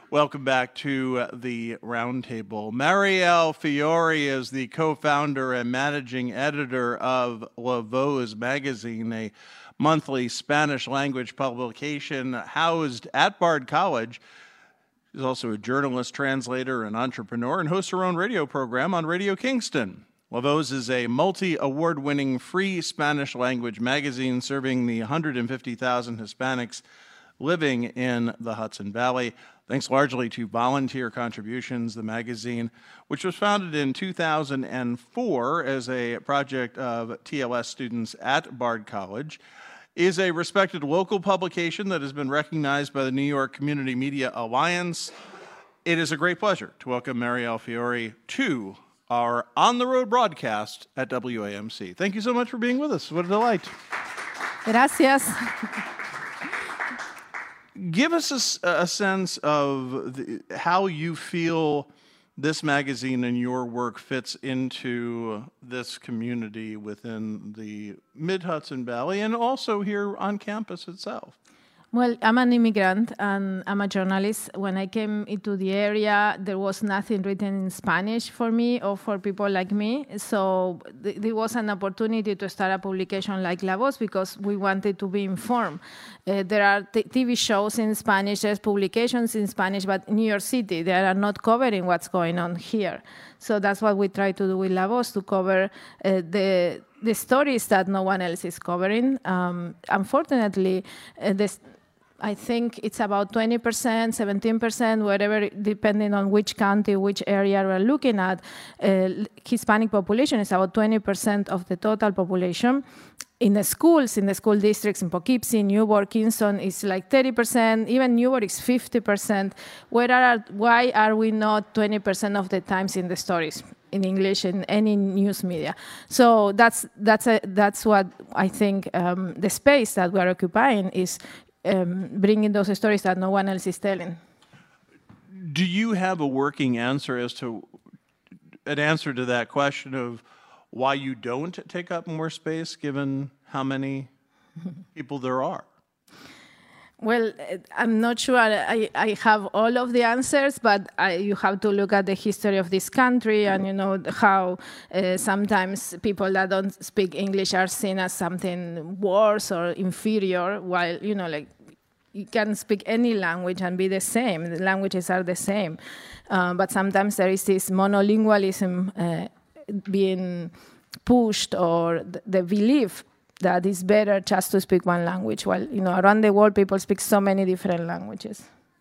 Welcome back to the Roundtable. Marielle Fiore is the co-founder and managing editor of La Voz magazine, a monthly Spanish language publication housed at Bard College. She's also a journalist, translator, and entrepreneur, and hosts her own radio program on Radio Kingston. La Voz is a multi-award-winning free Spanish language magazine serving the 150,000 Hispanics living in the Hudson Valley. Thanks largely to volunteer contributions, the magazine, which was founded in 2004 as a project of TLS students at Bard College, is a respected local publication that has been recognized by the New York Community Media Alliance. It is a great pleasure to welcome Marielle Fiore to our on-the-road broadcast at WAMC. Thank you so much for being with us. What a delight. Gracias. Give us a sense of how you feel this magazine and your work fits into this community within the Mid-Hudson Valley and also here on campus itself. Well, I'm an immigrant and I'm a journalist. When I came into the area, there was nothing written in Spanish for me or for people like me. So there was an opportunity to start a publication like La Voz because we wanted to be informed. There are TV shows in Spanish, there's publications in Spanish, but in New York City, they are not covering what's going on here. So that's what we try to do with La Voz, to cover the stories that no one else is covering. Unfortunately, I think it's about 20%, 17%, whatever, depending on which county, which area we're looking at. Hispanic population is about 20% of the total population. In the schools, in the school districts, in Poughkeepsie, Newport, Kingston, it's like 30%. Even Newport is 50%. Why are we not 20% of the times in the stories in English in any news media? So that's what I think the space that we're occupying is bringing those stories that no one else is telling. Do you have a working answer to that question of why you don't take up more space, given how many people there are? Well, I'm not sure I have all of the answers, but you have to look at the history of this country and, how sometimes people that don't speak English are seen as something worse or inferior, while, you can speak any language and be the same. The languages are the same. But sometimes there is this monolingualism being pushed, or the belief that it's better just to speak one language, while around the world people speak so many different languages.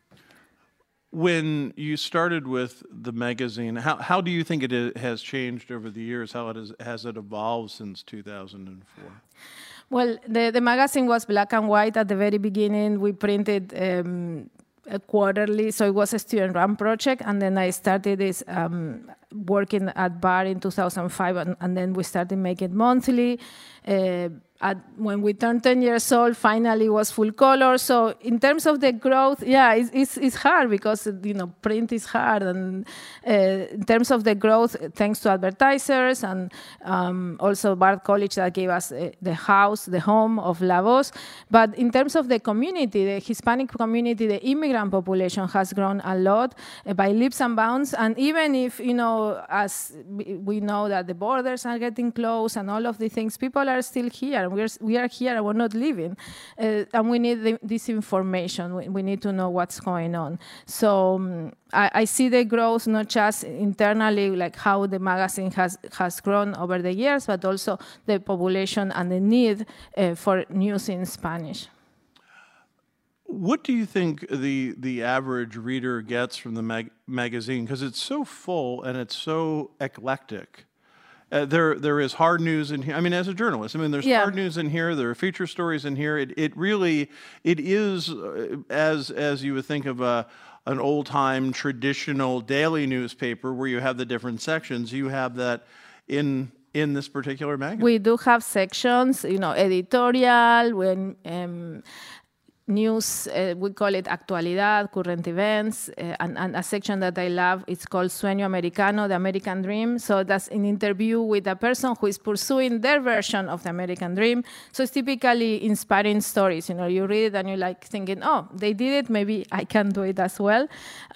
When you started with the magazine, how do you think it has changed over the years? How has it evolved since 2004? Well, the magazine was black and white at the very beginning. We printed quarterly, so it was a student-run project, and then I started this working at Bard in 2005, and then we started making it monthly. When we turned 10 years old, finally was full color. So in terms of the growth, it's hard because print is hard. And in terms of the growth, thanks to advertisers and also Bard College that gave us the home of La Voz. But in terms of the community, the Hispanic community, the immigrant population has grown a lot by leaps and bounds. And even if, as we know that the borders are getting closed and all of the things, people are still here. We are here and we're not leaving. And we need this information. We need to know what's going on. So I see the growth not just internally, like how the magazine has grown over the years, but also the population and the need for news in Spanish. What do you think the average reader gets from the magazine? Because it's so full and it's so eclectic. There is hard news in here. I mean, as a journalist, there's hard news in here. There are feature stories in here. It really is as you would think of an old-time traditional daily newspaper where you have the different sections. You have that in this particular magazine. We do have sections, editorial, when news. We call it Actualidad, current events, and a section that I love. It's called Sueño Americano, the American Dream. So that's an interview with a person who is pursuing their version of the American Dream. So it's typically inspiring stories. You read it and you're like thinking, oh, they did it. Maybe I can do it as well.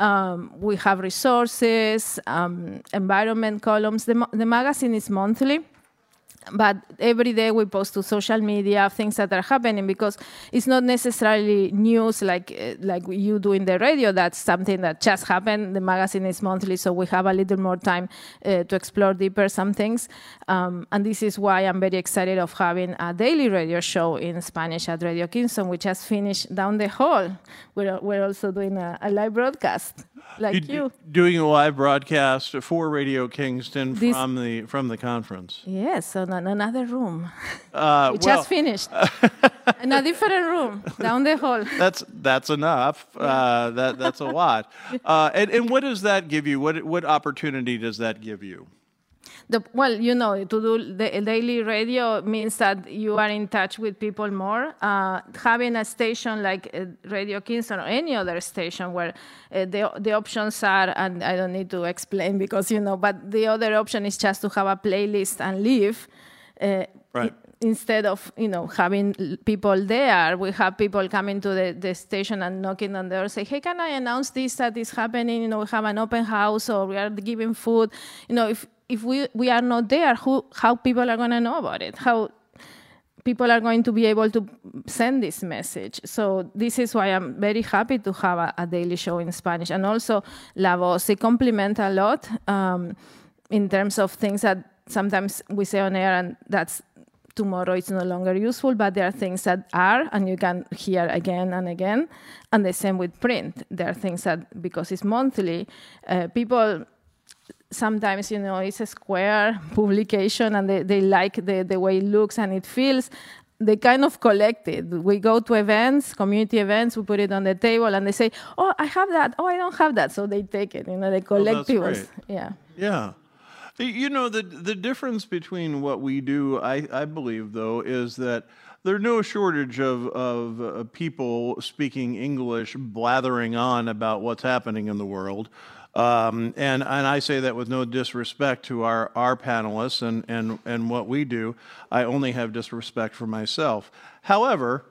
We have resources, environment columns. The magazine is monthly. But every day we post to social media things that are happening, because it's not necessarily news like you do in the radio. That's something that just happened. The magazine is monthly, so we have a little more time to explore deeper some things. And this is why I'm very excited of having a daily radio show in Spanish at Radio Kingston. We just finished down the hall. We're also doing a live broadcast. Like you doing a live broadcast for Radio Kingston from the conference. Yes, on another room. We just finished in a different room down the hall. That's enough. That's a lot. And what does that give you? What opportunity does that give you? To do the daily radio means that you are in touch with people more. Having a station like Radio Kingston or any other station where the options are, and I don't need to explain because but the other option is just to have a playlist and leave. Right. Instead of having people there, we have people coming to the station and knocking on the door, say, "Hey, can I announce this that is happening? We have an open house, or we are giving food." If we are not there, how people are going to know about it? How people are going to be able to send this message? So this is why I'm very happy to have a daily show in Spanish. And also, La Voz, they complement a lot in terms of things that sometimes we say on air, and that's tomorrow it's no longer useful, but there are things that are, and you can hear again and again. And the same with print. There are things that, because it's monthly, people... Sometimes, it's a square publication and they like the way it looks and it feels. They kind of collect it. We go to events, community events, we put it on the table and they say, "Oh, I have that. Oh, I don't have that." So they take it. They collect people's. Yeah. Yeah. The difference between what we do, I believe, though, is that there's no shortage of people speaking English, blathering on about what's happening in the world. And I say that with no disrespect to our panelists and what we do. I only have disrespect for myself. However,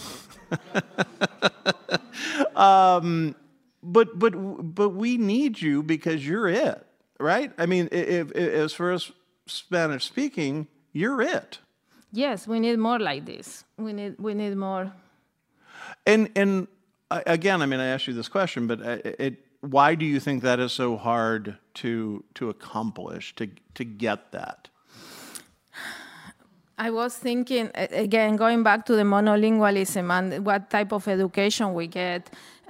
but we need you because you're it, right? I mean, if as far as Spanish speaking, you're it. Yes, we need more like this. We need more. And again, I mean, I asked you this question, but why do you think that is so hard to accomplish, to get that? I was thinking, again, going back to the monolingualism and what type of education we get.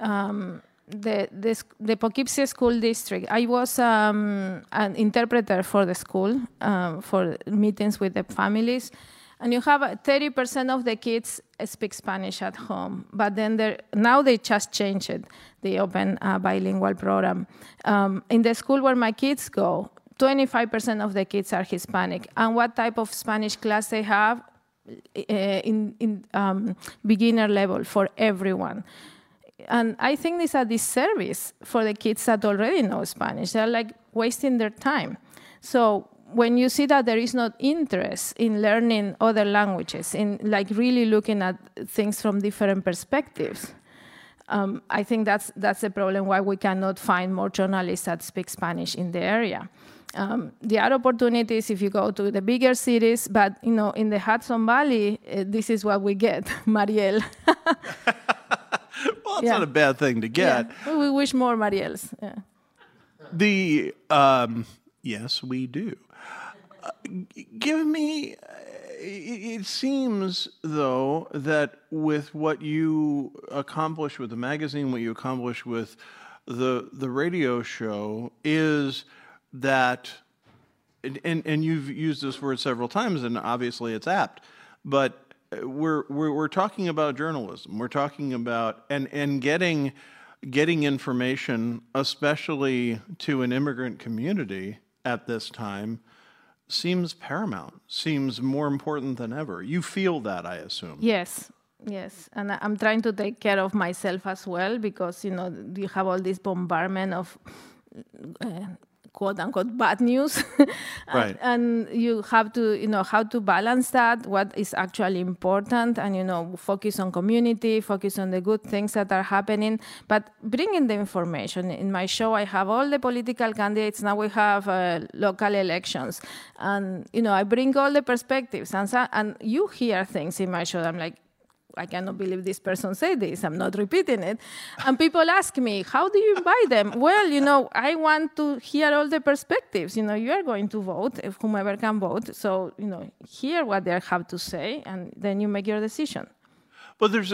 The Poughkeepsie School District, I was an interpreter for the school, for meetings with the families. And you have 30% of the kids speak Spanish at home, but then now they just changed it. They open a bilingual program. In the school where my kids go, 25% of the kids are Hispanic. And what type of Spanish class they have? In beginner level for everyone. And I think it's a disservice for the kids that already know Spanish. They're like wasting their time. So when you see that there is not interest in learning other languages, in like really looking at things from different perspectives, I think that's the problem why we cannot find more journalists that speak Spanish in the area. There are opportunities if you go to the bigger cities, but in the Hudson Valley, this is what we get, Mariel. Well, it's not a bad thing to get. Yeah. We wish more Mariels. Yeah. Yes, we do. Give me, it seems, though, that with what you accomplish with the magazine, what you accomplish with the radio show, is that, and you've used this word several times, and obviously it's apt, but we're talking about journalism. We're talking about and getting information, especially to an immigrant community at this time, seems paramount, seems more important than ever. You feel that, I assume. Yes, Yes, and I'm trying to take care of myself as well because, you have all this bombardment of quote unquote bad news. Right. And you have to, how to balance that, what is actually important, and, focus on community, focus on the good things that are happening, but bring in the information. In my show, I have all the political candidates. Now we have local elections. And, I bring all the perspectives. And you hear things in my show. I'm like, I cannot believe this person said this. I'm not repeating it. And people ask me, how do you invite them? Well, I want to hear all the perspectives. You are going to vote, if whomever can vote. So, hear what they have to say, and then you make your decision. But I'm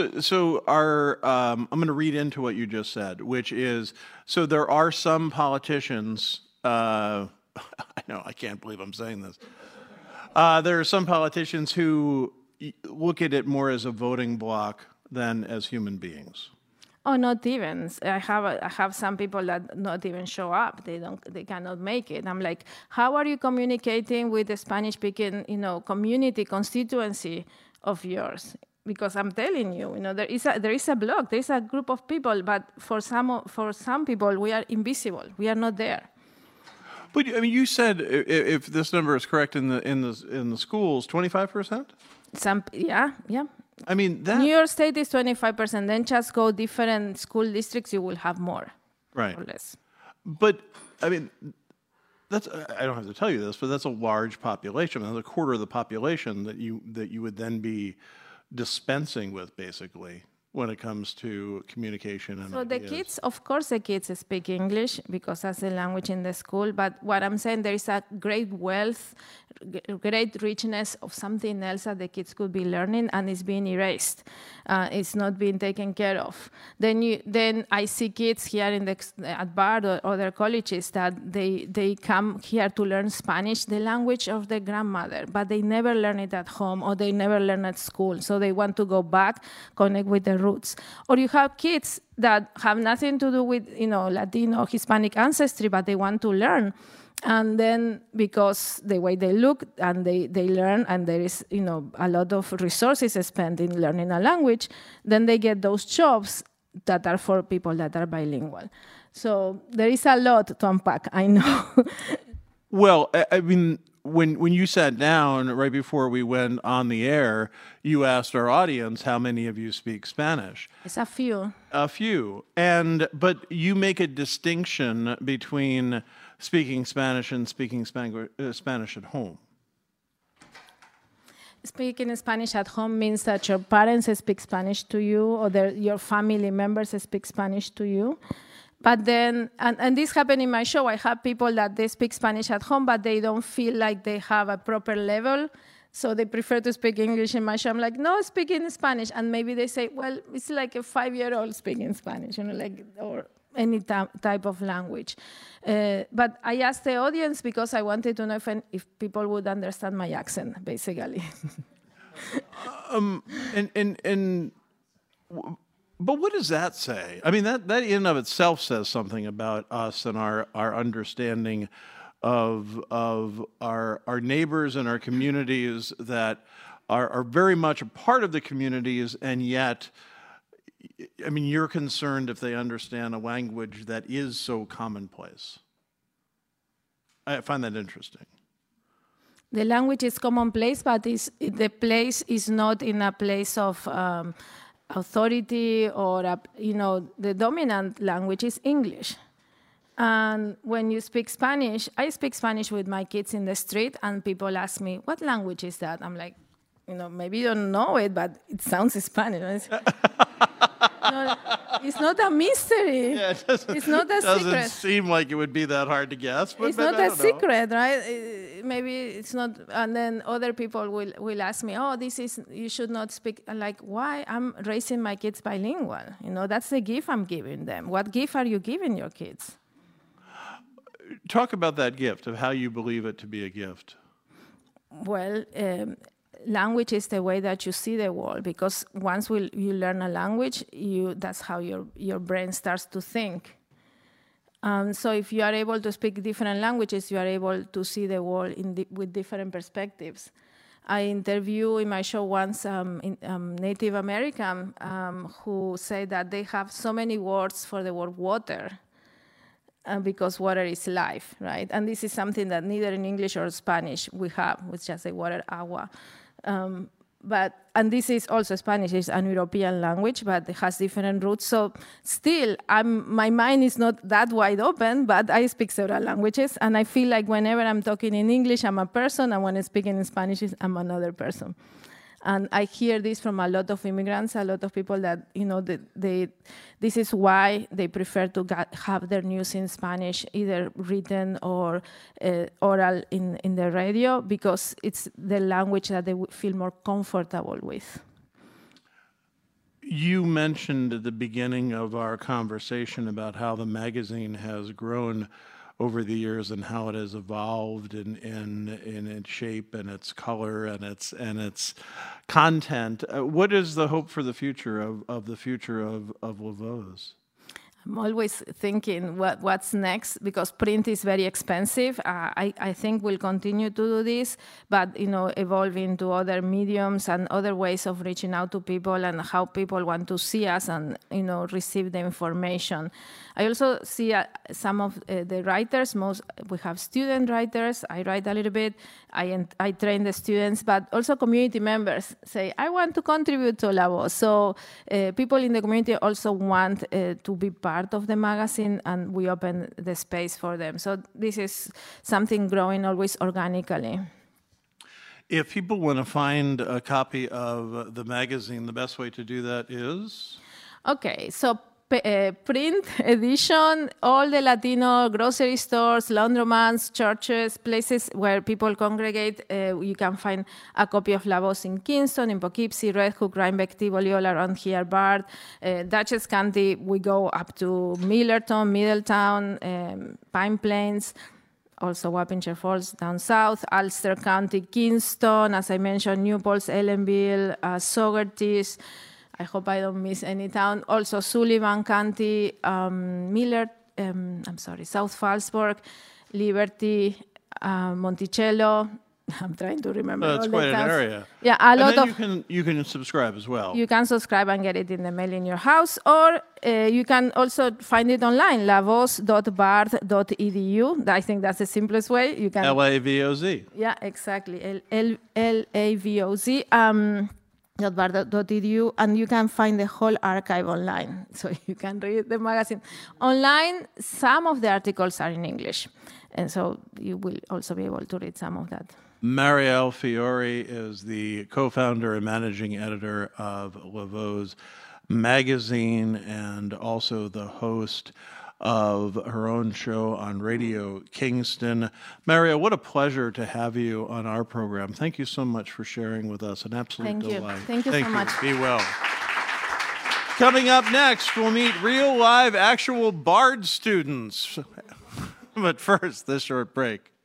going to read into what you just said, which is, so there are some politicians, I know, I can't believe I'm saying this. There are some politicians who look at it more as a voting bloc than as human beings. Oh, not even. I have some people that not even show up. They cannot make it. I'm like, how are you communicating with the Spanish-speaking, community constituency of yours? Because I'm telling you, there is a block, there is a group of people, but for some people we are invisible. We are not there. But I mean, you said if this number is correct in the schools, 25%. Yeah. I mean, New York State is 25%. Then just go different school districts, you will have more, right, or less. But I mean, I don't have to tell you this, but that's a large population. That's a quarter of the population that you would then be dispensing with, basically, when it comes to communication and so ideas. The kids, of course, the kids speak English because that's the language in the school. But what I'm saying, there is a great wealth, great richness of something else that the kids could be learning, and it's being erased. It's not being taken care of. Then I see kids here at Bard or other colleges that they come here to learn Spanish, the language of their grandmother, but they never learn it at home or they never learn at school. So they want to go back, connect with the roots. Or you have kids that have nothing to do with, Latino, Hispanic ancestry, but they want to learn. And then because the way they look and they learn, and there is, a lot of resources spent in learning a language, then they get those jobs that are for people that are bilingual. So there is a lot to unpack, I know. Well, I mean, when you sat down right before we went on the air, you asked our audience how many of you speak Spanish. It's a few. A few. But you make a distinction between speaking Spanish and speaking Spanish at home. Speaking Spanish at home means that your parents speak Spanish to you, or your family members speak Spanish to you. But then, and this happened in my show, I have people that they speak Spanish at home, but they don't feel like they have a proper level, so they prefer to speak English in my show. I'm like, no, speaking Spanish. And maybe they say, well, it's like a 5-year-old speaking Spanish, or any type of language. But I asked the audience because I wanted to know if people would understand my accent, basically. But what does that say? I mean, that in and of itself says something about us and our understanding of our neighbors and our communities that are very much a part of the communities, and yet, I mean, you're concerned if they understand a language that is so commonplace. I find that interesting. The language is commonplace, but the place is not in a place of authority or, the dominant language is English. And when you speak Spanish, I speak Spanish with my kids in the street, and people ask me, what language is that? I'm like, maybe you don't know it, but it sounds Spanish. No, it's not a mystery. Yeah, it's not a secret. Doesn't seem like it would be that hard to guess. But It's not a secret, right? Maybe it's not. And then other people will ask me, "Oh, you should not speak." I'm like, why? I'm raising my kids bilingual. That's the gift I'm giving them. What gift are you giving your kids? Talk about that gift, of how you believe it to be a gift. Well, language is the way that you see the world, because once you learn a language, that's how your brain starts to think. So if you are able to speak different languages, you are able to see the world with different perspectives. I interview in my show once Native American who say that they have so many words for the word water because water is life, right? And this is something that neither in English or Spanish we have, we just say water, agua. And this is also Spanish, it's an European language, but it has different roots. So still, my mind is not that wide open, but I speak several languages. And I feel like whenever I'm talking in English, I'm a person. And when I'm speaking in Spanish, I'm another person. And I hear this from a lot of immigrants, a lot of people that, this is why they prefer to have their news in Spanish, either written or oral in the radio, because it's the language that they feel more comfortable with. You mentioned at the beginning of our conversation about how the magazine has grown over the years and how it has evolved in its shape and its color and its content. What is the hope for the future of Lavoz? I'm always thinking what's next, because print is very expensive. I think we'll continue to do this, but evolve into other mediums and other ways of reaching out to people and how people want to see us and receive the information. I also see some of the writers. We have student writers. I write a little bit. I train the students, but also community members say, I want to contribute to Lavoz. So people in the community also want to be part of the magazine, and we open the space for them. So this is something growing always organically. If people want to find a copy of the magazine, the best way to do that is? Okay, so print edition, all the Latino grocery stores, laundromats, churches, places where people congregate. You can find a copy of Lavoz in Kingston, in Poughkeepsie, Red Hook, Rhinebeck, Tivoli, all around here, Bard. Dutchess County, we go up to Millerton, Middletown, Pine Plains, also Wappinger Falls down south, Ulster County, Kingston, as I mentioned, New Paltz, Ellenville, Saugerties. I hope I don't miss any town. Also Sullivan County, South Fallsburg, Liberty, Monticello. I'm trying to remember. That's quite an area. Yeah, you can subscribe as well. You can subscribe and get it in the mail in your house, or you can also find it online, lavoz.bard.edu. I think that's the simplest way. You can LAVOZ. Yeah, exactly. LAVOZ. .bard.edu, and you can find the whole archive online. So you can read the magazine online. Some of the articles are in English, and so you will also be able to read some of that. Marielle Fiore is the co-founder and managing editor of Lavoz magazine and also the host of her own show on Radio Kingston. Marielle, what a pleasure to have you on our program. Thank you so much for sharing with us. An absolute delight. Thank you so much. Be well. Coming up next, we'll meet real, live, actual Bard students. But first, this short break.